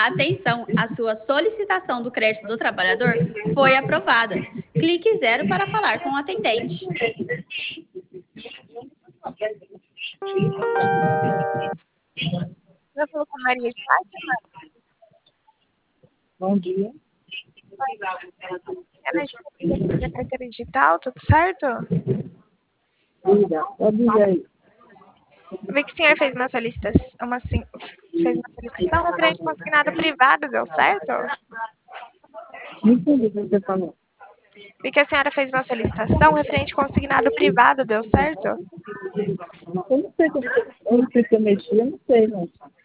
Atenção, a sua solicitação do crédito do trabalhador foi aprovada. Clique 0 para falar com o atendente. Já falou com a Maria de Fátima? Bom dia. É na escola da carteira digital, tudo certo? Diga, pode dizer aí. Eu vi que o senhor fez uma solicitação, referente consignado privado, deu certo? Não entendi o que você falou. Vi que a senhora fez uma solicitação referente consignado privado, deu certo? Eu não sei o que eu mexi, eu não sei, não.